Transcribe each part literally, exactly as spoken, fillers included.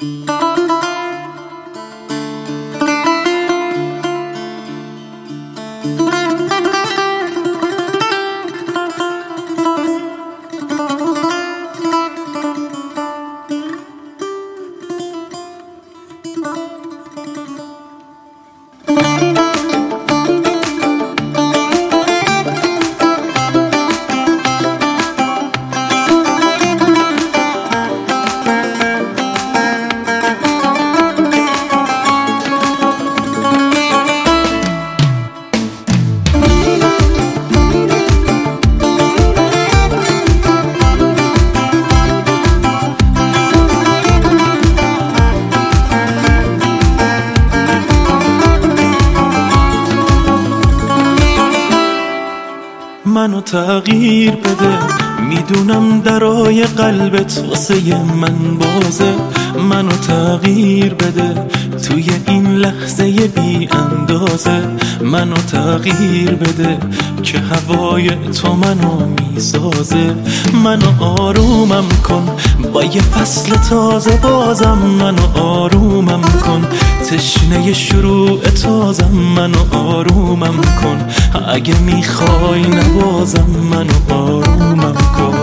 منو تغییر بده، میدونم درای قلبت واسه من بازه. منو تغییر بده توی این لحظه بی اندازه. منو تغییر بده که هوای تو منو میسازه. منو آرومم کن با یه فصل تازه بازم. منو آرومم کن تشنه شروع تازم. منو آرومم کن اگه میخوای نبازم. منو آرومم کن.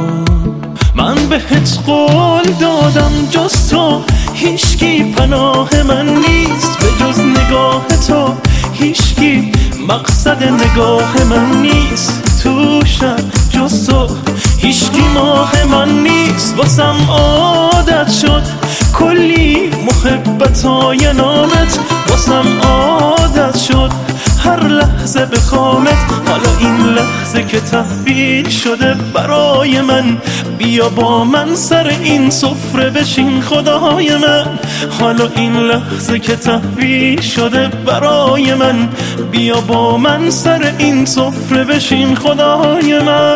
من بهت قول دادم جز تو هیچکی پناه من نیست. به جز نگاه تو هیچکی مقصد نگاه من نیست. تو شب جز تو هیچکی ماه من نیست. واسم عادت شد کلی محبتای نامت. واسم عادت شد هر لحظه بخوامت. حالا این لحظه که تحویل شده برای من، بیا با من سر این سفره بشین خدای من. حالا این لحظه که تحویل شده برای من، بیا با من سر این سفره بشین خدای من.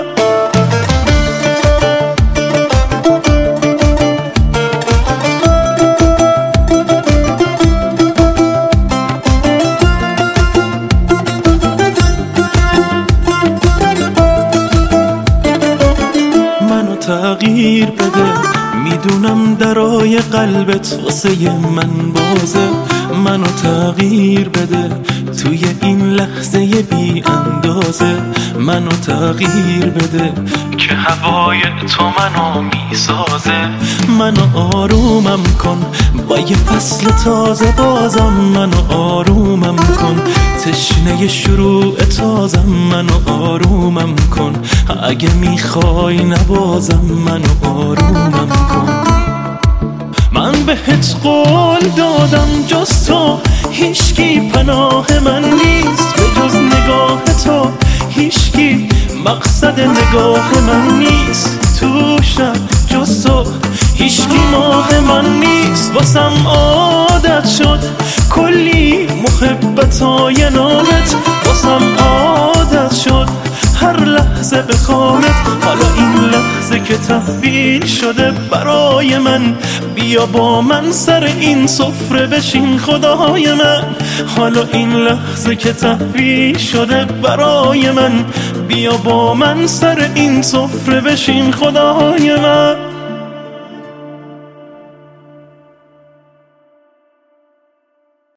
تغییر بده، میدونم درای قلبت واسه من بازه. منو تغییر بده توی این لحظه بی اندازه. منو تغییر بده که هوای تو منو میسازه. منو آرومم کن با یه فصل تازه بازم. منو آرومم کن تشنه شروع تازم. منو آرومم کن اگه میخوای نبازم. منو آرومم کن. من بهت قول دادم جز تو هیچکی پناه من نیست. به جز نگاه تو هیچکی مقصد نگاه من نیست. تو شب جز تو هیچکی ماه من نیست. واسم عادت شد کلی محبتای نامت. واسم عادت شد هر لحظه بخوامت. حالا این لحظه که تحویل شده برای من، بیا با من سر این سفره بشین خدای من. حالا این لحظه که تحویل شده برای من، بیا با من سر این سفره بشین خدای من.